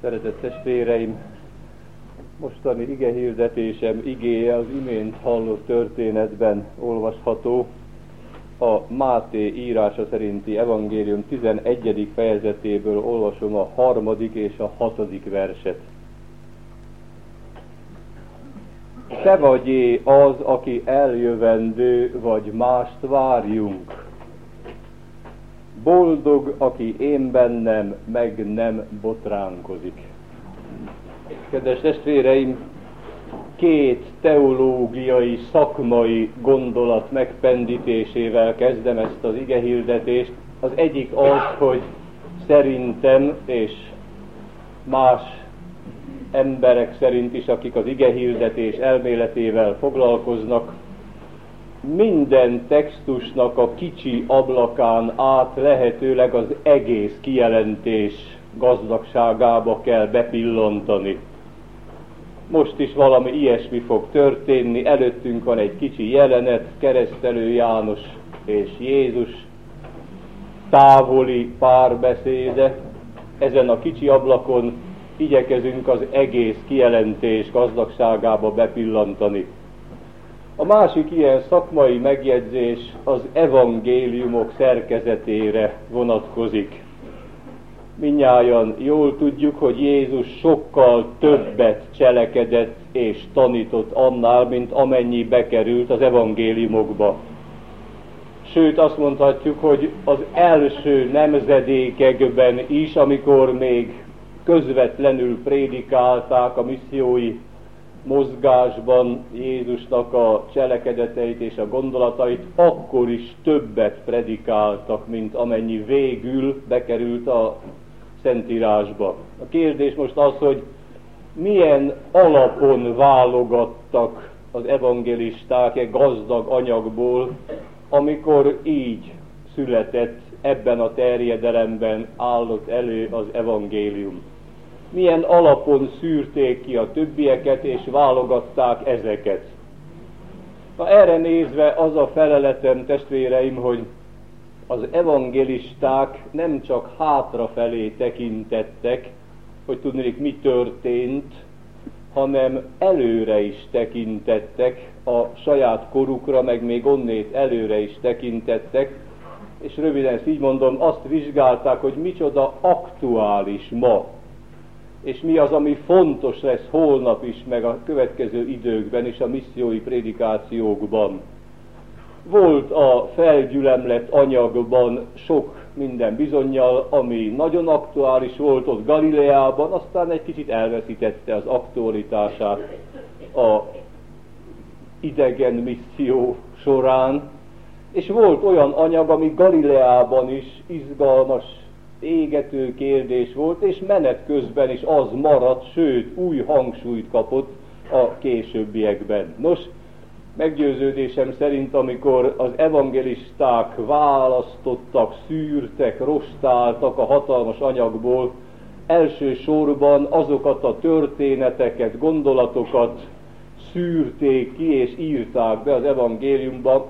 Szeretett testvéreim, mostani igehirdetésem igéje az imént hallott történetben olvasható. A Máté írása szerinti evangélium 11. fejezetéből olvasom a 3. és a 6. verset. Te vagy az, aki eljövendő, vagy mást várjunk. Boldog, aki én bennem, meg nem botránkozik. Kedves testvéreim, két teológiai, szakmai gondolat megpendítésével kezdem ezt az igehirdetést. Az egyik az, hogy szerintem és más emberek szerint is, akik az igehirdetés elméletével foglalkoznak, minden textusnak a kicsi ablakán át lehetőleg az egész kijelentés gazdagságába kell bepillantani. Most is valami ilyesmi fog történni, előttünk van egy kicsi jelenet, Keresztelő János és Jézus távoli párbeszéde. Ezen a kicsi ablakon igyekezünk az egész kijelentés gazdagságába bepillantani. A másik ilyen szakmai megjegyzés az evangéliumok szerkezetére vonatkozik. Mindnyájan jól tudjuk, hogy Jézus sokkal többet cselekedett és tanított annál, mint amennyi bekerült az evangéliumokba. Sőt, azt mondhatjuk, hogy az első nemzedékekben is, amikor még közvetlenül prédikálták a missziói mozgásban Jézusnak a cselekedeteit és a gondolatait, akkor is többet predikáltak, mint amennyi végül bekerült a Szentírásba. A kérdés most az, hogy milyen alapon válogattak az evangélisták gazdag anyagból, amikor így született, ebben a terjedelemben állott elő az evangélium. Milyen alapon szűrték ki a többieket, és válogatták ezeket. Na, erre nézve az a feleletem, testvéreim, hogy az evangélisták nem csak hátrafelé tekintettek, hogy tudnék, mi történt, hanem előre is tekintettek, a saját korukra, meg még onnét előre is tekintettek, és röviden így mondom, azt vizsgálták, hogy micsoda aktuális ma, és mi az, ami fontos lesz holnap is, meg a következő időkben is a missziói prédikációkban. Volt a felgyülemlett anyagban sok minden bizonnyal, ami nagyon aktuális volt ott Galileában, aztán egy kicsit elveszítette az aktualitását a idegen misszió során, és volt olyan anyag, ami Galileában is izgalmas, égető kérdés volt, és menet közben is az maradt, sőt, új hangsúlyt kapott a későbbiekben. Nos, meggyőződésem szerint, amikor az evangélisták választottak, szűrtek, rostáltak a hatalmas anyagból, elsősorban azokat a történeteket, gondolatokat szűrték ki és írták be az evangéliumba,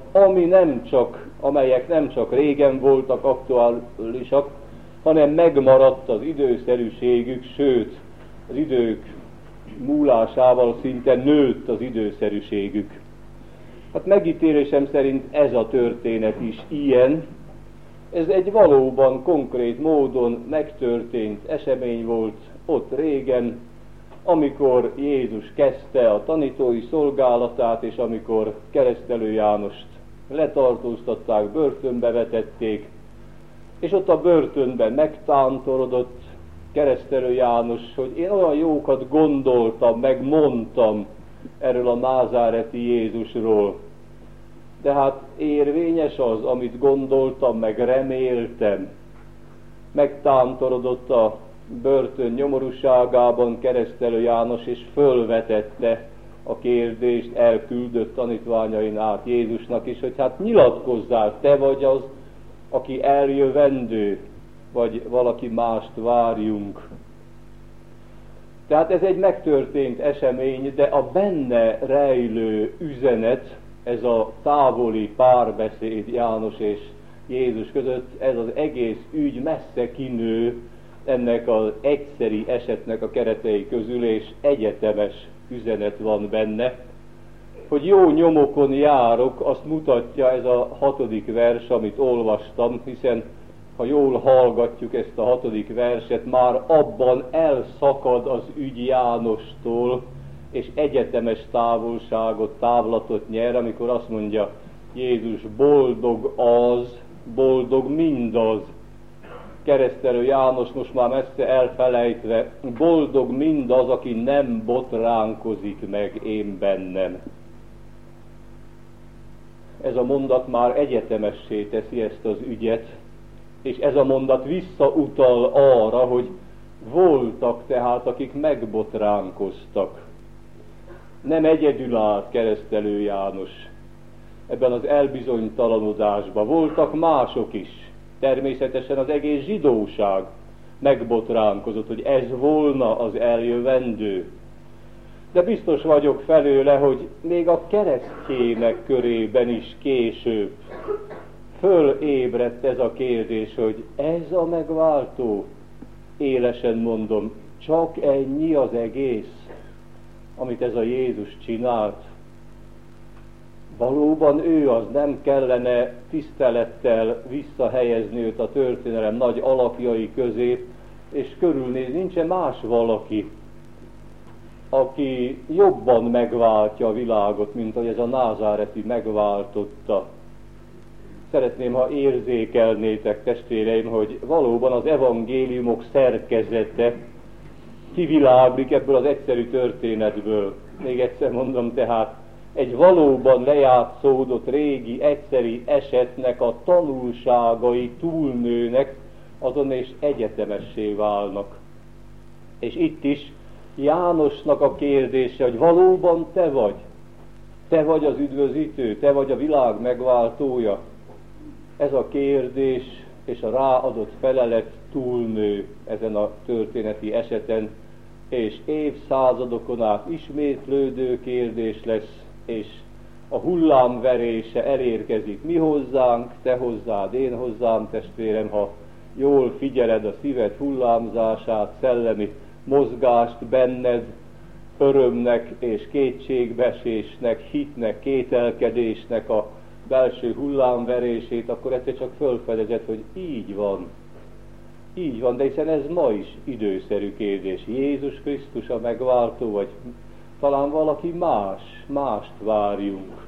amelyek nem csak régen voltak aktuálisak, hanem megmaradt az időszerűségük, sőt, az idők múlásával szinte nőtt az időszerűségük. Hát megítélésem szerint ez a történet is ilyen. Ez egy valóban konkrét módon megtörtént esemény volt ott régen, amikor Jézus kezdte a tanítói szolgálatát, és amikor Keresztelő Jánost letartóztatták, börtönbe vetették, és ott a börtönben megtántorodott Keresztelő János, hogy én olyan jókat gondoltam, meg mondtam erről a názáreti Jézusról. De hát érvényes az, amit gondoltam, meg reméltem. Megtántorodott a börtön nyomorúságában Keresztelő János, és fölvetette a kérdést, elküldött tanítványain át Jézusnak is, hogy hát nyilatkozzál, te vagy az, aki eljövendő, vagy valaki mást várjunk. Tehát ez egy megtörtént esemény, de a benne rejlő üzenet, ez a távoli párbeszéd János és Jézus között, ez az egész ügy messze kinő ennek az egyszeri esetnek a keretei közül, és egyetemes üzenet van benne. Hogy jó nyomokon járok, azt mutatja ez a 6. vers, amit olvastam, hiszen ha jól hallgatjuk ezt a 6. verset, már abban elszakad az ügy Jánostól, és egyetemes távlatot nyer, amikor azt mondja Jézus, boldog az, boldog mindaz. Keresztelő János most már messze elfelejtve, boldog mindaz, aki nem botránkozik meg én bennem. Ez a mondat már egyetemessé teszi ezt az ügyet, és ez a mondat visszautal arra, hogy voltak tehát, akik megbotránkoztak. Nem egyedül állt Keresztelő János ebben az elbizonytalanodásban, voltak mások is. Természetesen az egész zsidóság megbotránkozott, hogy ez volna az eljövendő. De biztos vagyok felőle, hogy még a keresztjének körében is később fölébredt ez a kérdés, hogy ez a megváltó, élesen mondom, csak ennyi az egész, amit ez a Jézus csinált. Valóban ő az, nem kellene tisztelettel visszahelyezni őt a történelem nagy alakjai közé, és körülnézni, nincsen más valaki, aki jobban megváltja a világot, mint hogy ez a názáreti megváltotta. Szeretném, ha érzékelnétek, testvéreim, hogy valóban az evangéliumok szerkezete kiviláglik ebből az egyszerű történetből. Még egyszer mondom, tehát egy valóban lejátszódott régi, egyszeri esetnek a tanulságai túlnőnek, azon és egyetemessé válnak. És itt is Jánosnak a kérdése, hogy valóban te vagy az üdvözítő, te vagy a világ megváltója. Ez a kérdés és a ráadott felelet túlnő ezen a történeti eseten, és évszázadokon át ismétlődő kérdés lesz, és a hullámverése elérkezik mi hozzánk, te hozzád, én hozzám, testvérem, ha jól figyeled a szíved hullámzását, szellemi mozgást benned, örömnek és kétségbeesésnek, hitnek, kételkedésnek a belső hullámverését, akkor egyszer csak fölfedezed, hogy így van. Így van, de hiszen ez ma is időszerű kérdés. Jézus Krisztus a megváltó, vagy talán valaki mást várjunk.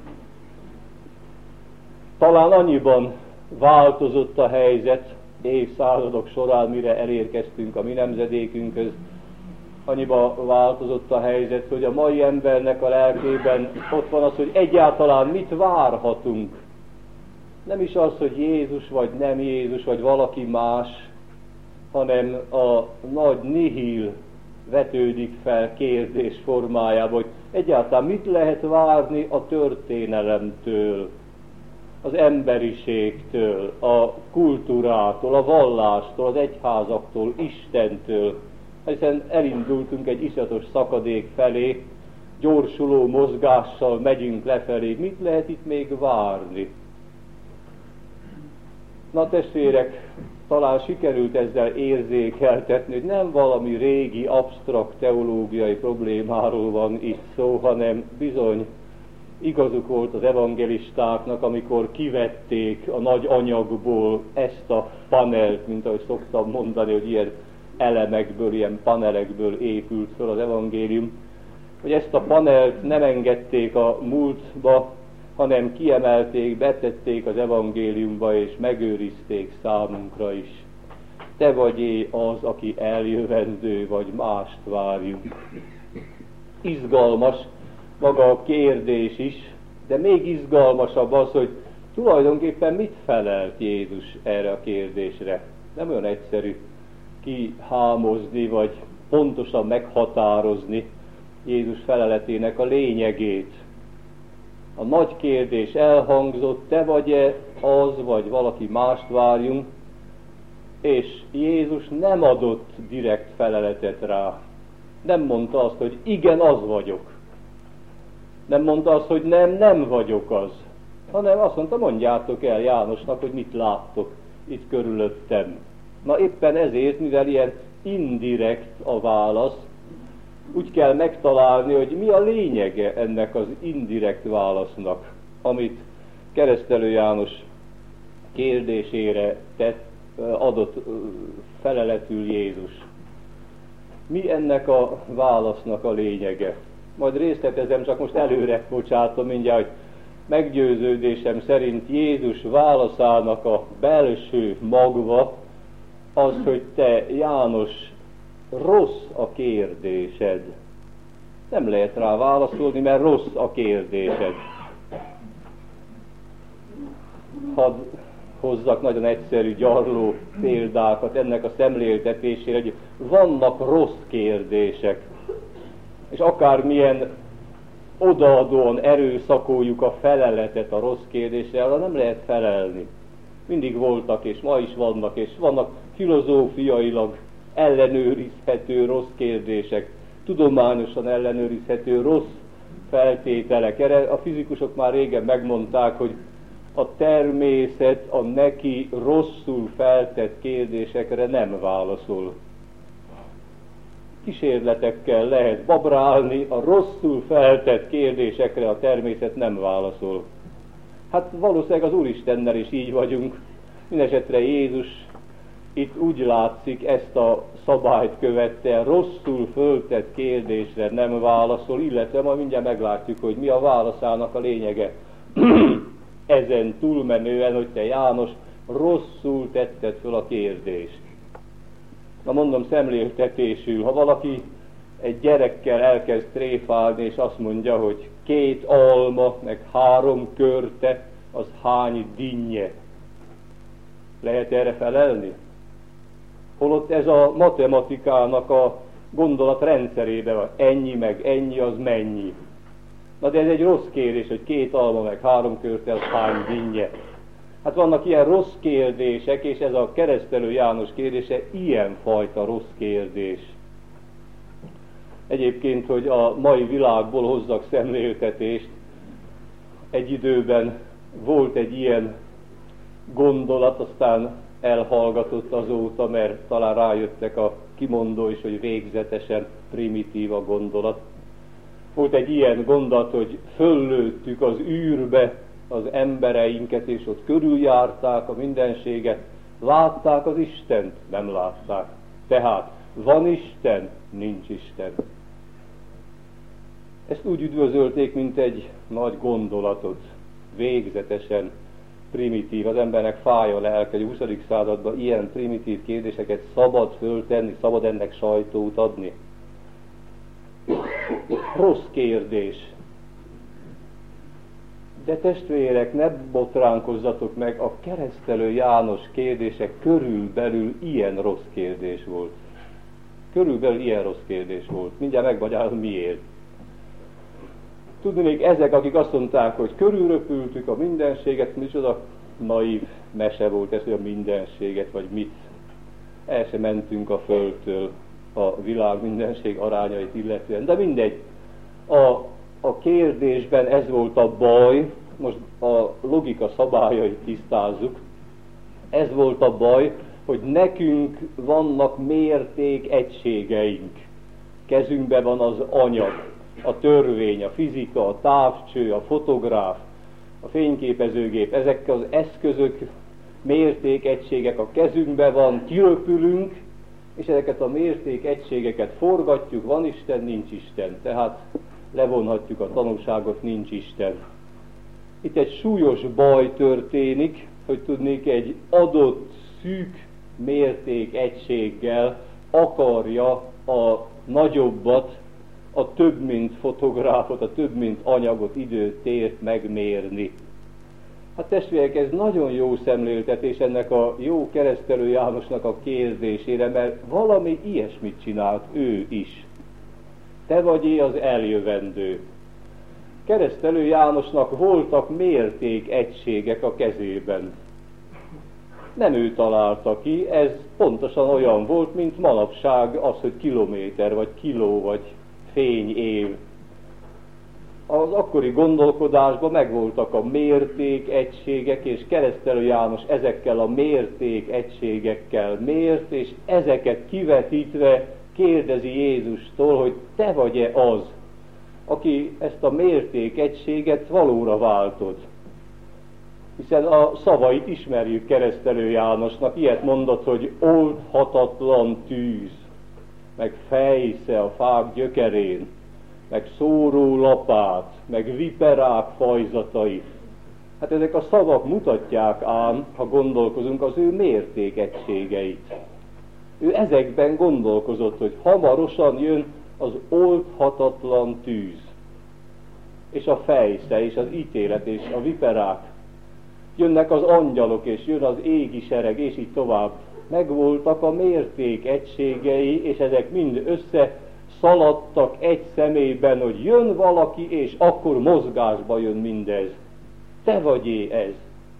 Talán annyiban változott a helyzet évszázadok során, mire elérkeztünk a mi nemzedékünkhöz, annyiban változott a helyzet, hogy a mai embernek a lelkében ott van az, hogy egyáltalán mit várhatunk. Nem is az, hogy Jézus vagy nem Jézus, vagy valaki más, hanem a nagy nihil vetődik fel kérdés formájában, hogy egyáltalán mit lehet várni a történelemtől, az emberiségtől, a kultúrától, a vallástól, az egyházaktól, Istentől, hiszen elindultunk egy iszonyatos szakadék felé, gyorsuló mozgással megyünk lefelé. Mit lehet itt még várni? Na testvérek, talán sikerült ezzel érzékeltetni, hogy nem valami régi, absztrakt teológiai problémáról van itt szó, hanem bizony igazuk volt az evangelistáknak, amikor kivették a nagy anyagból ezt a panelt, mint ahogy szoktam mondani, hogy ilyen elemekből, ilyen panelekből épült fel az evangélium, hogy ezt a panelt nem engedték a múltba, hanem kiemelték, betették az evangéliumba, és megőrizték számunkra is. Te vagy az, aki eljövendő, vagy mást várjunk. Izgalmas maga a kérdés is, de még izgalmasabb az, hogy tulajdonképpen mit felelt Jézus erre a kérdésre. Nem olyan egyszerű kihámozni, vagy pontosan meghatározni Jézus feleletének a lényegét. A nagy kérdés elhangzott, te vagy-e az, vagy valaki mást várjunk, és Jézus nem adott direkt feleletet rá. Nem mondta azt, hogy igen, az vagyok. Nem mondta azt, hogy nem vagyok az. Hanem azt mondta, mondjátok el Jánosnak, hogy mit láttok itt körülöttem. Na éppen ezért, mivel ilyen indirekt a válasz. Úgy kell megtalálni, hogy mi a lényege ennek az indirekt válasznak, amit Keresztelő János kérdésére adott feleletül Jézus. Mi ennek a válasznak a lényege? Majd részletezem, csak most előre bocsátom mindjárt, hogy meggyőződésem szerint Jézus válaszának a belső magva az, hogy te, János, rossz a kérdésed. Nem lehet rá válaszolni, mert rossz a kérdésed. Hadd hozzak nagyon egyszerű, gyarló példákat ennek a szemléltetésére, hogy vannak rossz kérdések, és akármilyen odaadóan erőszakoljuk a feleletet a rossz kérdésre, arra nem lehet felelni. Mindig voltak, és ma is vannak filozófiailag ellenőrizhető rossz kérdések, tudományosan ellenőrizhető rossz feltételek. Erre a fizikusok már régen megmondták, hogy a természet a neki rosszul feltett kérdésekre nem válaszol. Kísérletekkel lehet babrálni, a rosszul feltett kérdésekre a természet nem válaszol. Hát valószínűleg az Úristennel is így vagyunk. Mindenesetre Jézus itt úgy látszik, ezt a szabályt követte, rosszul föltett kérdésre nem válaszol, illetve majd mindjárt meglátjuk, hogy mi a válaszának a lényege. Ezen túlmenően, hogy te, János, rosszul tetted föl a kérdést. Na mondom szemléltetésül, ha valaki egy gyerekkel elkezd tréfálni, és azt mondja, hogy 2 alma, meg 3 körte, az hány dinnye? Lehet erre felelni? Holott ez a matematikának a gondolatrendszerében van. Ennyi meg ennyi, az mennyi? Na de ez egy rossz kérdés, hogy 2 alma meg 3 körte, az hány dinnye? Hát vannak ilyen rossz kérdések, és ez a Keresztelő János kérdése ilyenfajta rossz kérdés. Egyébként, hogy a mai világból hozzak szemléltetést, egy időben volt egy ilyen gondolat, aztán elhallgatott azóta, mert talán rájöttek a kimondó is, hogy végzetesen primitív a gondolat. Volt egy ilyen gondolat, hogy föllőttük az űrbe az embereinket, és ott körüljárták a mindenséget, látták az Istent? Nem látták. Tehát van Isten? Nincs Isten. Ezt úgy üdvözölték, mint egy nagy gondolatot, végzetesen primitív. Az embernek fáj a lelke, hogy a 20. században ilyen primitív kérdéseket szabad föltenni, szabad ennek sajtót adni. Rossz kérdés. De testvérek, ne botránkozzatok meg, a Keresztelő János kérdése körülbelül ilyen rossz kérdés volt. Körülbelül ilyen rossz kérdés volt. Mindjárt megmagyarázom miért. Tudni még ezek, akik azt mondták, hogy körülröpültük a mindenséget, micsoda naív mese volt ez, hogy a mindenséget, vagy mit. El sem mentünk a földtől a világ mindenség arányait illetően. De mindegy. A kérdésben ez volt a baj, most a logika szabályait tisztázzuk, ez volt a baj, hogy nekünk vannak mértékegységeink. Kezünkben van az anyag, a törvény, a fizika, a távcső, a fotográf, a fényképezőgép, ezek az eszközök, mértékegységek a kezünkben van, kiröpülünk, és ezeket a mértékegységeket forgatjuk, van Isten, nincs Isten. Tehát levonhatjuk a tanulságot, nincs Isten. Itt egy súlyos baj történik, hogy tudnék, egy adott szűk mértékegységgel akarja a nagyobbat, a több mint fotográfot, a több mint anyagot, időt, tért megmérni. Hát testvérek, ez nagyon jó szemléltetés ennek a jó Keresztelő Jánosnak a kérdésére, mert valami ilyesmit csinált ő is. Te vagy az eljövendő. Keresztelő Jánosnak voltak mértékegységek a kezében. Nem ő találta ki, ez pontosan olyan volt, mint manapság az, hogy kilométer, vagy kiló, vagy fényév. Az akkori gondolkodásban megvoltak a mérték egységek, és Keresztelő János ezekkel a mérték egységekkel mért, és ezeket kivetítve kérdezi Jézustól, hogy te vagy-e az, aki ezt a mérték egységet valóra váltod. Hiszen a szavait ismerjük Keresztelő Jánosnak, ilyet mondott, hogy oldhatatlan tűz, meg fejsze a fák gyökerén, meg szóró lapát, meg viperák fajzatai. Hát ezek a szavak mutatják ám, ha gondolkozunk, az ő mérték egységeit. Ő ezekben gondolkozott, hogy hamarosan jön az oldhatatlan tűz, és a fejsze, és az ítélet, és a viperák. Jönnek az angyalok, és jön az égi sereg, és így tovább. Megvoltak a mérték egységei, és ezek mind összeszaladtak egy személyben, hogy jön valaki, és akkor mozgásba jön mindez. Te vagy ez.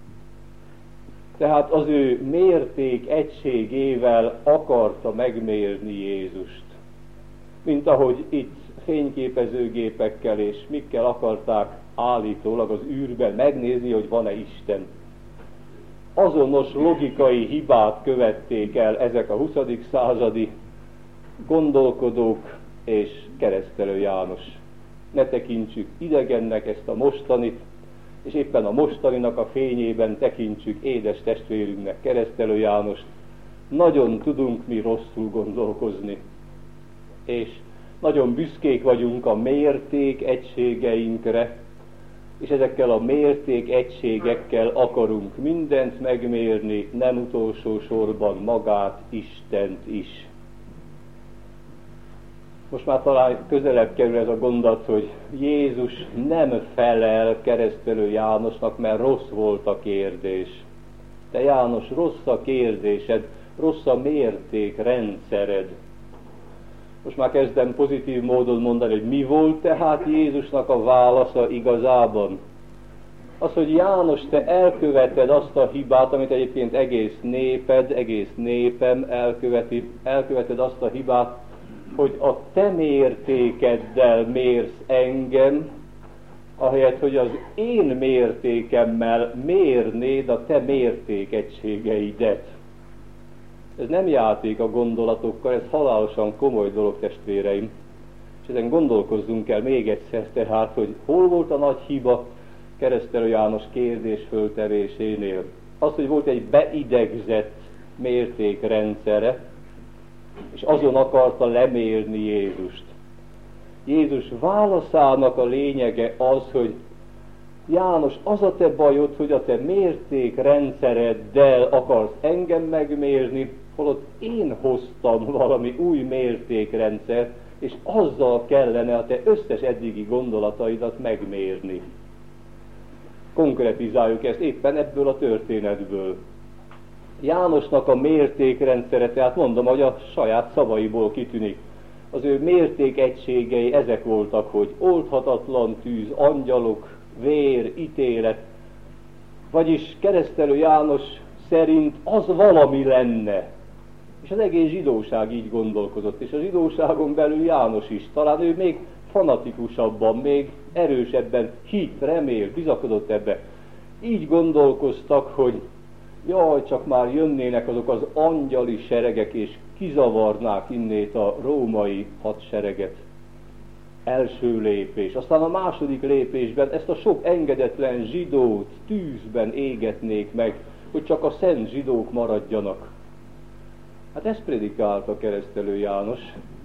Tehát az ő mérték egységével akarta megmérni Jézust. Mint ahogy itt fényképezőgépekkel és mikkel akarták állítólag az űrben megnézni, hogy van-e Isten. Azonos logikai hibát követték el ezek a 20. századi gondolkodók és Keresztelő János. Ne tekintsük idegennek ezt a mostanit, és éppen a mostaninak a fényében tekintsük édes testvérünknek, Keresztelő Jánost. Nagyon tudunk mi rosszul gondolkozni, és nagyon büszkék vagyunk a mérték egységeinkre, és ezekkel a mérték egységekkel akarunk mindent megmérni, nem utolsó sorban magát, Istent is. Most már talán közelebb kerül ez a gondolat, hogy Jézus nem felel Keresztelő Jánosnak, mert rossz volt a kérdés. Te János, rossz a kérdésed, rossz a mértékrendszered. Most már kezdem pozitív módon mondani, hogy mi volt tehát Jézusnak a válasza igazában. Az, hogy János, te elköveted azt a hibát, amit egyébként egész néped, egész népem elköveted azt a hibát, hogy a te mértékeddel mérsz engem, ahelyett, hogy az én mértékemmel mérnéd a te mértékegységeidet. Ez nem játék a gondolatokkal, ez halálosan komoly dolog, testvéreim. És ezen gondolkozzunk el még egyszer tehát, hogy hol volt a nagy hiba Keresztelő János kérdés föltevésénél. Az, hogy volt egy beidegzett mértékrendszere, és azon akarta lemérni Jézust. Jézus válaszának a lényege az, hogy János, az a te bajod, hogy a te mértékrendszereddel akarsz engem megmérni, holott én hoztam valami új mértékrendszert, és azzal kellene a te összes eddigi gondolataidat megmérni. Konkretizáljuk ezt éppen ebből a történetből. Jánosnak a mértékrendszere, tehát mondom, hogy a saját szavaiból kitűnik. Az ő mértékegységei ezek voltak, hogy oldhatatlan tűz, angyalok, vér, ítélet. Vagyis Keresztelő János szerint az valami lenne. És az egész zsidóság így gondolkozott, és a zsidóságon belül János is. Talán ő még fanatikusabban, még erősebben hitt, remélt, bizakodott ebbe. Így gondolkoztak, hogy jaj, csak már jönnének azok az angyali seregek, és kizavarnák innét a római hadsereget. Első lépés. Aztán a második lépésben ezt a sok engedetlen zsidót tűzben égetnék meg, hogy csak a szent zsidók maradjanak. Hát ezt predikálta Keresztelő János.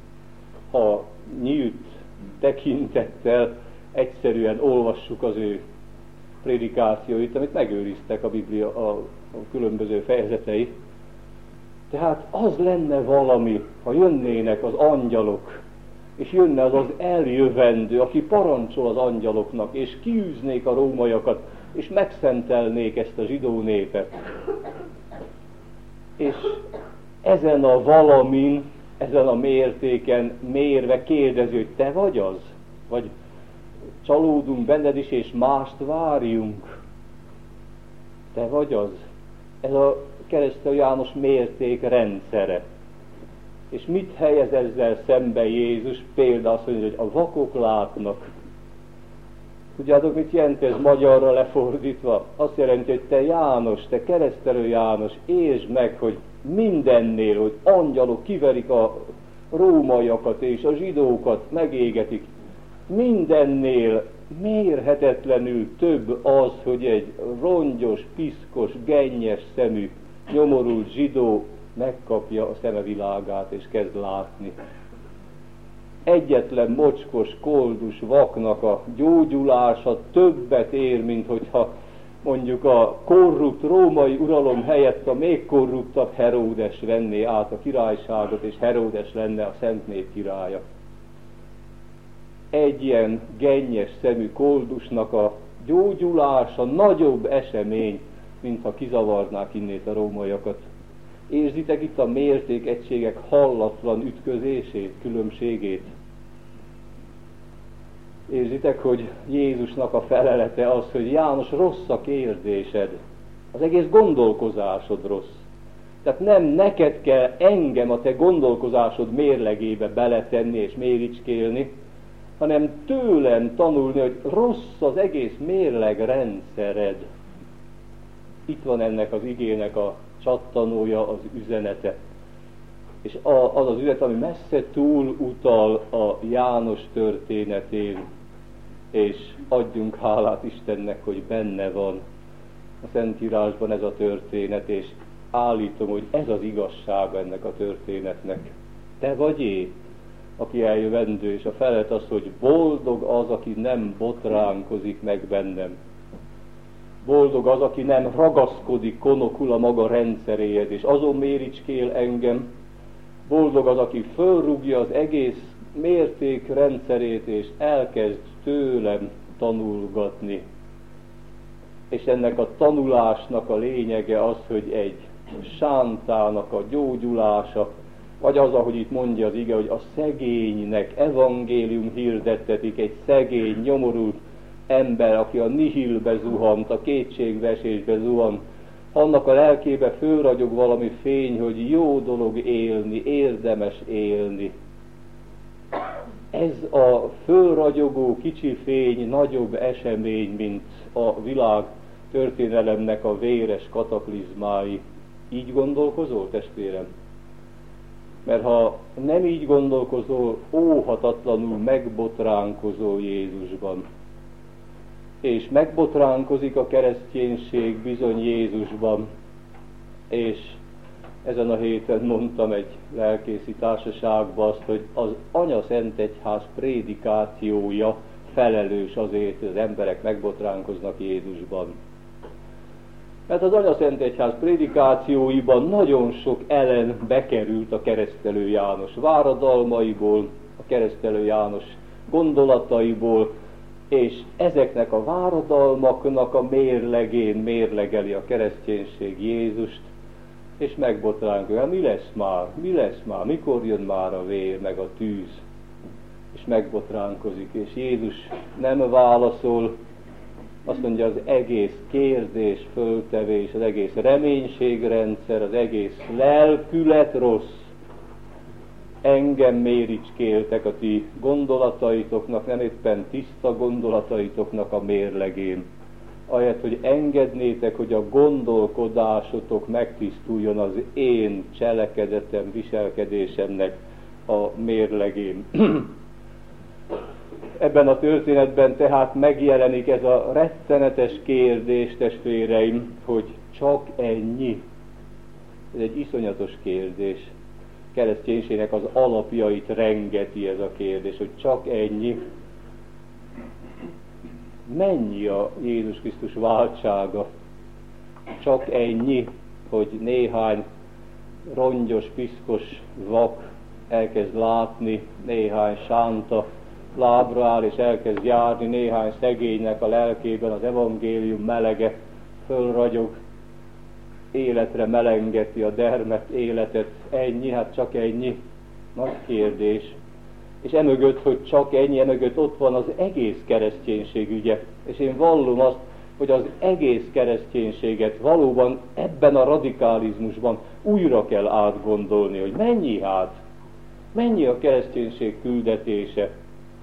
Ha nyílt tekintettel egyszerűen olvassuk az ő prédikációit, amit megőriztek a Biblia a különböző fejezetei. Tehát az lenne valami, ha jönnének az angyalok, és jönne az az eljövendő, aki parancsol az angyaloknak, és kiűznék a rómaiakat, és megszentelnék ezt a zsidó népet. És ezen a valamin, ezen a mértéken mérve kérdezi, hogy te vagy az? Vagy csalódunk benned is, és mást várjunk? Te vagy az? Ez a Keresztelő János mértékrendszere. És mit helyez ezzel szembe Jézus? Például azt mondja, hogy a vakok látnak, Tudjátok, mit jelent ez magyarra lefordítva? Azt jelenti, hogy te János, te keresztelő János, értsd meg, hogy mindennél, hogy angyalok kiverik a rómaiakat és a zsidókat, megégetik, mindennél mérhetetlenül több az, hogy egy rongyos, piszkos, gennyes szemű, nyomorult zsidó megkapja a szeme világát és kezd látni. Egyetlen mocskos, koldus vaknak a gyógyulása többet ér, mint hogyha mondjuk a korrupt római uralom helyett a még korruptabb Heródes venné át a királyságot, és Heródes lenne a szent nép királya. Egy ilyen gennyes szemű koldusnak a gyógyulása nagyobb esemény, mintha kizavarnák innét a rómaiakat. Érzitek itt a mértékegységek hallatlan ütközését, különbségét? Érzitek, hogy Jézusnak a felelete az, hogy János, rossz a kérdésed, az egész gondolkozásod rossz. Tehát nem neked kell engem a te gondolkozásod mérlegébe beletenni és méricskélni, hanem tőlem tanulni, hogy rossz az egész mérlegrendszered. Itt van ennek az igének a csattanója, az üzenete. És az az üzenet, ami messze túl utal a János történetén, és adjunk hálát Istennek, hogy benne van a Szentírásban ez a történet, és állítom, hogy ez az igazsága ennek a történetnek. Te vagy én, aki eljövendő, és a felelet az, hogy boldog az, aki nem botránkozik meg bennem. Boldog az, aki nem ragaszkodik, konokul a maga rendszeréhez, és azon méricskél engem. Boldog az, aki fölrúgja az egész mérték rendszerét, és elkezd tőlem tanulgatni. És ennek a tanulásnak a lényege az, hogy egy sántának a gyógyulása, vagy az, ahogy itt mondja az ige, hogy a szegénynek evangélium hirdettetik, egy szegény, nyomorult ember, aki a nihilbe zuhant, a kétségbeesésbe zuhant, annak a lelkébe fölragyog valami fény, hogy jó dolog élni, érdemes élni. Ez a fölragyogó kicsi fény nagyobb esemény, mint a világ történelemnek a véres kataklizmái. Így gondolkozol, testvérem? Mert ha nem így gondolkozol, óhatatlanul megbotránkozol Jézusban. És megbotránkozik a kereszténység bizony Jézusban. És ezen a héten mondtam egy lelkészi társaságban azt, hogy az Anyaszentegyház prédikációja felelős azért, hogy az emberek megbotránkoznak Jézusban. Mert az Anyaszentegyház prédikációiban nagyon sok elem bekerült a keresztelő János váradalmaiból, a keresztelő János gondolataiból, és ezeknek a váradalmaknak a mérlegén mérlegeli a kereszténység Jézust, és megbotránkozik. Mi lesz már? Mi lesz már? Mikor jön már a vér, meg a tűz? És megbotránkozik, és Jézus nem válaszol, azt mondja, az egész kérdés, föltevés, az egész reménységrendszer, az egész lelkület rossz. Engem méricskéltek a ti gondolataitoknak, nem éppen tiszta gondolataitoknak a mérlegén. Ahelyett, hogy engednétek, hogy a gondolkodásotok megtisztuljon az én cselekedetem, viselkedésemnek a mérlegén. Ebben a történetben tehát megjelenik ez a rettenetes kérdés, testvéreim, hogy csak ennyi. Ez egy iszonyatos kérdés. Kereszténységnek az alapjait rengeti ez a kérdés, hogy csak ennyi. Mennyi a Jézus Krisztus váltsága? Csak ennyi, hogy néhány rongyos, piszkos vak elkezd látni, néhány sánta lábra áll és elkezd járni, néhány szegénynek a lelkében az evangélium melege fölragyog, életre melengeti a dermedt életet. Ennyi, hát csak ennyi. Nagy kérdés. És emögött, hogy csak ennyi, emögött ott van az egész kereszténység ügye. És én vallom azt, hogy az egész kereszténységet valóban ebben a radikalizmusban újra kell átgondolni, hogy mennyi hát, mennyi a kereszténység küldetése.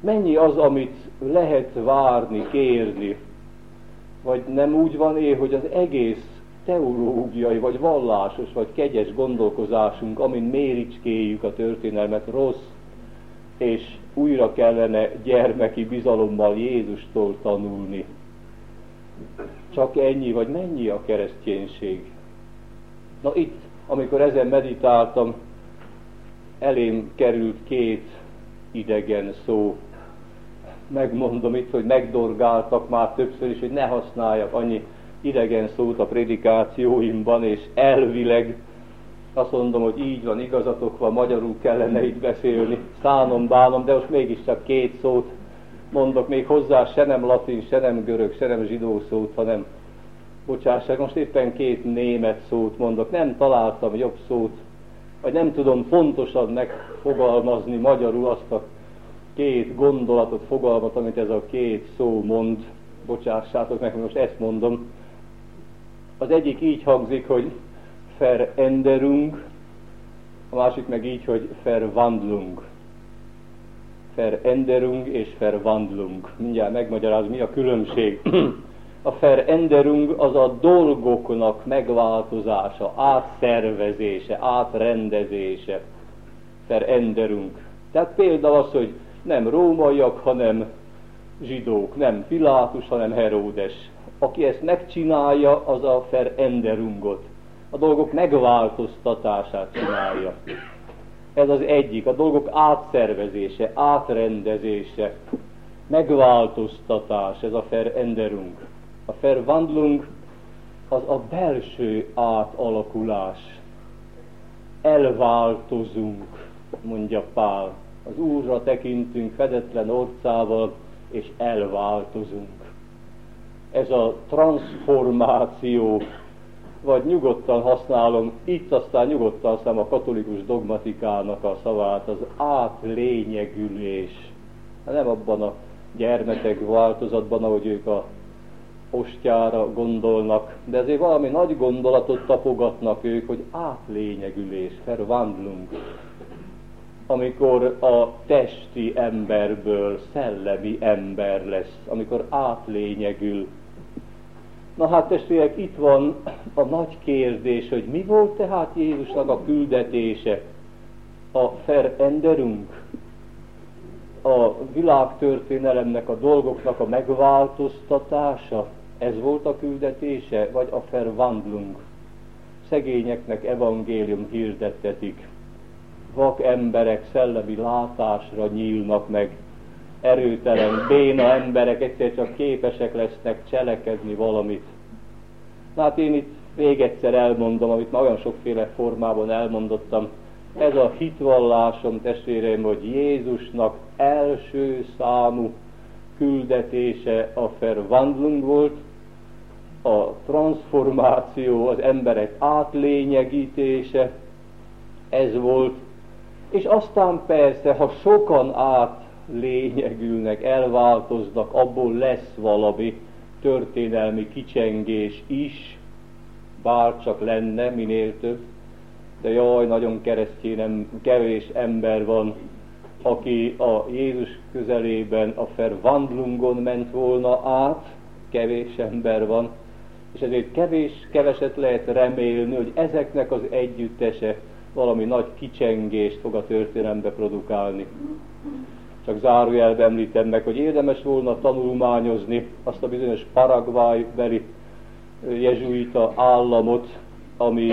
Mennyi az, amit lehet várni, kérni? Vagy nem úgy van hogy az egész teológiai, vagy vallásos, vagy kegyes gondolkozásunk, amin méricskéljük a történelmet, rossz, és újra kellene gyermeki bizalommal Jézustól tanulni. Csak ennyi, vagy mennyi a kereszténység? Na itt, amikor ezen meditáltam, elém került két idegen szó. Megmondom itt, hogy megdorgáltak már többször is, hogy ne használjak annyi idegen szót a prédikációimban, és elvileg azt mondom, hogy így van, igazatok van, magyarul kellene itt beszélni, szánom, bánom, de most mégiscsak két szót mondok még hozzá, se nem latin, se nem görög, se nem zsidó szót, hanem, bocsásság, most éppen két német szót mondok, nem találtam jobb szót, vagy nem tudom pontosan megfogalmazni magyarul azt a két gondolatot, fogalmat, amit ez a két szó mond, bocsássátok meg, most ezt mondom. Az egyik így hangzik, hogy Veränderung, a másik meg így, hogy Verwandlung. Veränderung és Verwandlung. Mindjárt megmagyaráz, mi a különbség. A Veränderung az a dolgoknak megváltozása, átszervezése, átrendezése. Veränderung. Tehát például az, hogy nem rómaiak, hanem zsidók, nem Pilátus, hanem Heródes. Aki ezt megcsinálja, az a Veränderungot. A dolgok megváltoztatását csinálja. Ez az egyik, a dolgok átszervezése, átrendezése, megváltoztatás, ez a Veränderung. A Verwandlung az a belső átalakulás. Elváltozunk, mondja Pál. Az Úrra tekintünk fedetlen orcával, és elváltozunk. Ez a transformáció, vagy nyugodtan használom, itt aztán nyugodtan használom a katolikus dogmatikának a szavát, az átlényegülés. Nem abban a gyermetek változatban, ahogy ők a ostyára gondolnak, de ezért valami nagy gondolatot tapogatnak ők, hogy átlényegülés, Verwandlung. Amikor a testi emberből szellemi ember lesz, amikor átlényegül. Na hát testvérek, itt van a nagy kérdés, hogy mi volt tehát Jézusnak a küldetése? A Veränderung, a világtörténelemnek, a dolgoknak a megváltoztatása, ez volt a küldetése, vagy a Verwandlung? Szegényeknek evangélium hirdettetik. Vak emberek szellemi látásra nyílnak meg, erőtelen, béna emberek egyszer csak képesek lesznek cselekedni valamit. Na hát én itt még egyszer elmondom, amit már olyan sokféle formában elmondottam. Ez a hitvallásom, testvéreim, hogy Jézusnak első számú küldetése a Verwandlung volt, a transformáció, az emberek átlényegítése, ez volt, és aztán persze, ha sokan átlényegülnek, elváltoznak, abból lesz valami történelmi kicsengés is, bár csak lenne, minél több, de jaj, nagyon kevés ember van, aki a Jézus közelében a Verwandlungon ment volna át, kevés ember van, és ezért keveset lehet remélni, hogy ezeknek az együttese valami nagy kicsengést fog a történelembe produkálni. Csak zárójelben említem meg, hogy érdemes volna tanulmányozni azt a bizonyos Paraguay-beli jezsuita államot, ami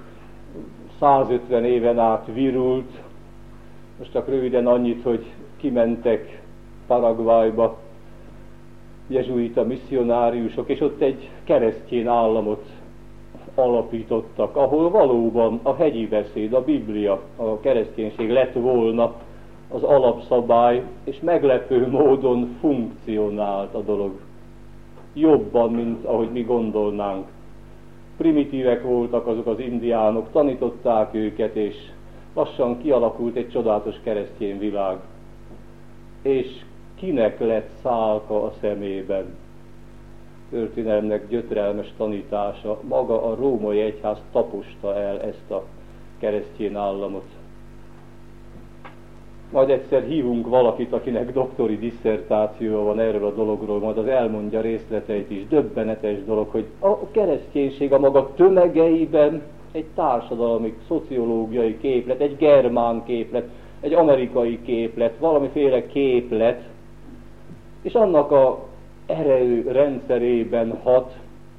150 éven át virult. Most csak röviden annyit, hogy kimentek Paraguayba jezsuita misszionáriusok, és ott egy keresztény államot alapítottak, ahol valóban a hegyi beszéd, a Biblia, a kereszténység lett volna az alapszabály, és meglepő módon funkcionált a dolog. Jobban, mint ahogy mi gondolnánk. Primitívek voltak azok az indiánok, tanították őket, és lassan kialakult egy csodálatos keresztény világ. És kinek lett szálka a szemében? Történelemnek gyötrelmes tanítása, maga a római egyház taposta el ezt a keresztény államot. Majd egyszer hívunk valakit, akinek doktori disszertációja van erről a dologról, majd az elmondja részleteit is. Döbbenetes dolog, hogy a kereszténység a maga tömegeiben egy társadalmi, szociológiai képlet, egy germán képlet, egy amerikai képlet, valamiféle képlet, és annak a erejű rendszerében hat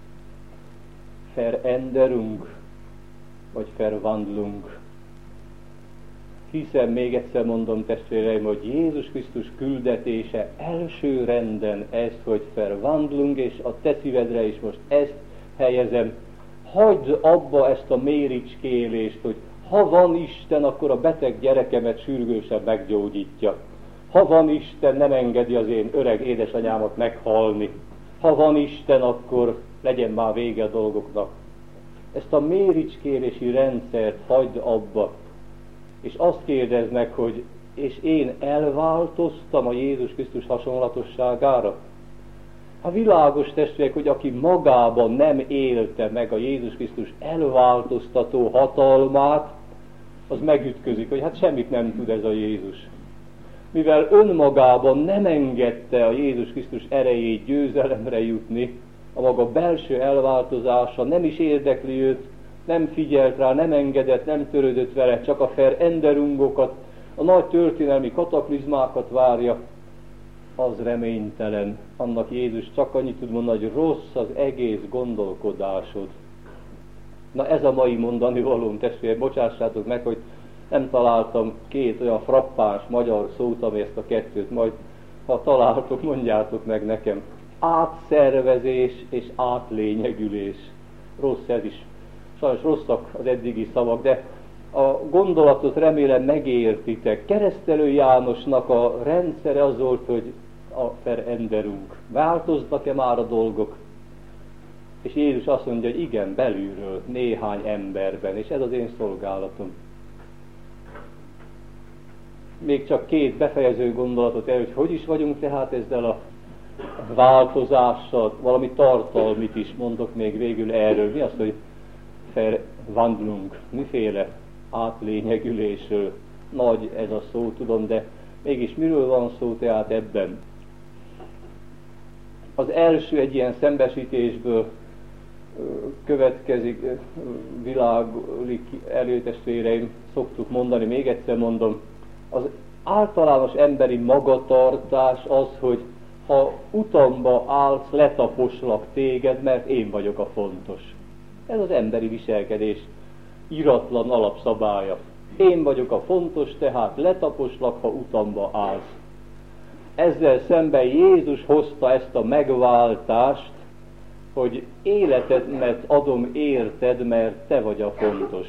veränderung, vagy verwandlung. Hiszen még egyszer mondom, testvéreim, hogy Jézus Krisztus küldetése első renden ez, hogy verwandlung, és a te szívedre is most ezt helyezem. Hagyd abba ezt a méricskélést, hogy ha van Isten, akkor a beteg gyerekemet sürgősen meggyógyítja. Ha van Isten, nem engedi az én öreg édesanyámat meghalni. Ha van Isten, akkor legyen már vége a dolgoknak. Ezt a méricskélési rendszert hagyd abba, és azt kérdezd meg, hogy és én elváltoztam a Jézus Krisztus hasonlatosságára? A világos testvérek, hogy aki magában nem élte meg a Jézus Krisztus elváltoztató hatalmát, az megütközik, hogy hát semmit nem tud ez a Jézus. Mivel önmagában nem engedte a Jézus Krisztus erejét győzelemre jutni, a maga belső elváltozása nem is érdekli őt, nem figyelt rá, nem engedett, nem törődött vele, csak a verenderungokat, a nagy történelmi kataklizmákat várja, az reménytelen. Annak Jézus csak annyit tud mondani, hogy rossz az egész gondolkodásod. Na ez a mai mondani valóm, testvérek, bocsássátok meg, hogy nem találtam két olyan frappáns magyar szót, ami ezt a kettőt majd, ha találtok, mondjátok meg nekem. Átszervezés és átlényegülés. Rossz ez is. Sajnos rosszak az eddigi szavak, de a gondolatot remélem megértitek. Keresztelő Jánosnak a rendszere az volt, hogy a verenderung. Változnak-e már a dolgok? És Jézus azt mondja, hogy igen, belülről, néhány emberben, és ez az én szolgálatom. Még csak két befejező gondolatot el, hogy is vagyunk tehát ezzel a változással, valami tartalmit is mondok még végül erről. Mi az, hogy verwandlung, miféle átlényegülésről? Nagy ez a szó, tudom, de mégis miről van szó tehát ebben? Az első egy ilyen szembesítésből következik, világolik előtestvéreim, szoktuk mondani, még egyszer mondom, az általános emberi magatartás az, hogy ha utamba állsz, letaposlak téged, mert én vagyok a fontos. Ez az emberi viselkedés iratlan alapszabálya. Én vagyok a fontos, tehát letaposlak, ha utamba állsz. Ezzel szemben Jézus hozta ezt a megváltást, hogy életemet adom érted, mert te vagy a fontos.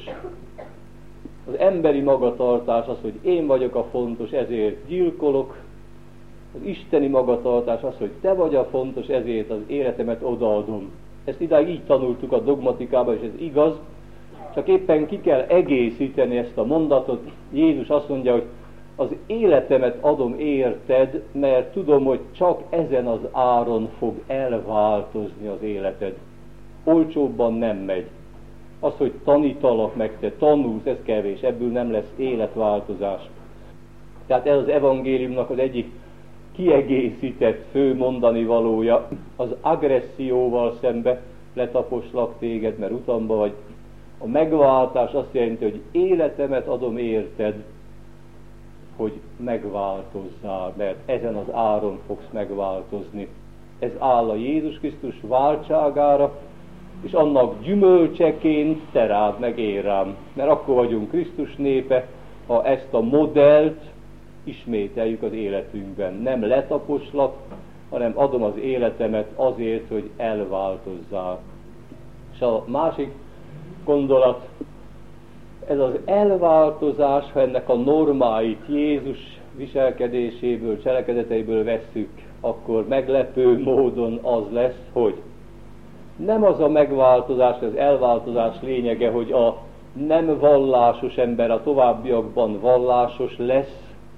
Az emberi magatartás az, hogy én vagyok a fontos, ezért gyilkolok. Az isteni magatartás az, hogy te vagy a fontos, ezért az életemet odaadom. Ezt idáig így tanultuk a dogmatikában, és ez igaz, csak éppen ki kell egészíteni ezt a mondatot. Jézus azt mondja, hogy az életemet adom érted, mert tudom, hogy csak ezen az áron fog elváltozni az életed. Olcsóbban nem megy. Az, hogy tanítalak meg, te tanulsz, ez kevés, ebből nem lesz életváltozás. Tehát ez az evangéliumnak az egyik kiegészített fő mondani valója, az agresszióval szembe letaposlak téged, mert utamba vagy. A megváltás azt jelenti, hogy életemet adom érted, hogy megváltozzál, mert ezen az áron fogsz megváltozni. Ez áll a Jézus Krisztus váltságára, és annak gyümölcseként te rád meg én rám. Mert akkor vagyunk Krisztus népe, ha ezt a modellt ismételjük az életünkben. Nem letaposlak, hanem adom az életemet azért, hogy elváltozzál. És a másik gondolat, ez az elváltozás, ha ennek a normáit Jézus viselkedéséből, cselekedeteiből vesszük, akkor meglepő módon az lesz, hogy nem az a megváltozás, az elváltozás lényege, hogy a nem vallásos ember a továbbiakban vallásos lesz,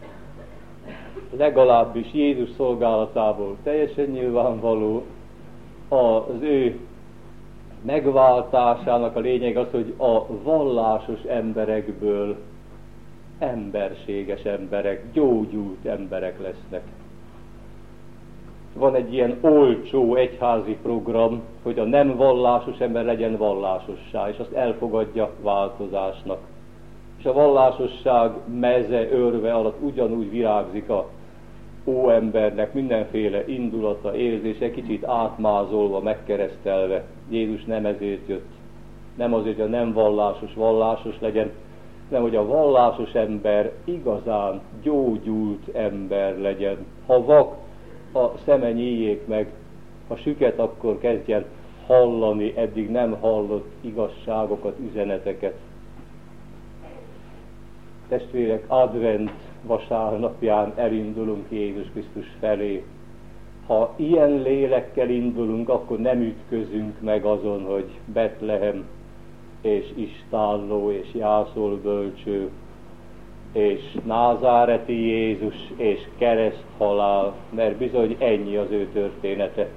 legalábbis Jézus szolgálatából teljesen nyilvánvaló. Az ő megváltásának a lényeg az, hogy a vallásos emberekből emberséges emberek, gyógyult emberek lesznek. Van egy ilyen olcsó egyházi program, hogy a nem vallásos ember legyen vallásossá, és azt elfogadja változásnak. És a vallásosság meze, örve alatt ugyanúgy virágzik a óembernek mindenféle indulata, érzése, kicsit átmázolva, megkeresztelve. Jézus nem ezért jött. Nem azért, hogy a nem vallásos legyen, hanem hogy a vallásos ember igazán gyógyult ember legyen. Ha vak, a szeme nyíljék meg, ha süket, akkor kezdjen hallani eddig nem hallott igazságokat, üzeneteket. Testvérek, advent vasárnapján elindulunk Jézus Krisztus felé. Ha ilyen lélekkel indulunk, akkor nem ütközünk meg azon, hogy Betlehem és Istálló és Jászol bölcső és názáreti Jézus és kereszthalál, mert bizony ennyi az ő története.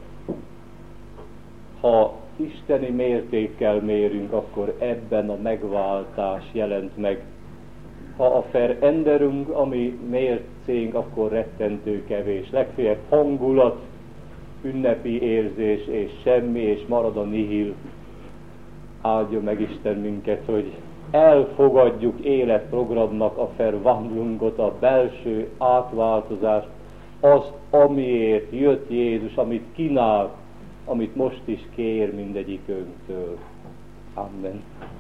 Ha isteni mértékkel mérünk, akkor ebben a megváltás jelent meg. Ha a verenderünk, ami mércénk, akkor rettentő kevés. Legfeljebb hangulat, ünnepi érzés és semmi, és marad a nihil. Áldja meg Isten minket, hogy elfogadjuk életprogramnak a verwandlungot, a belső átváltozást, azt, amiért jött Jézus, amit kínál, amit most is kér mindegyikünktől. Amen.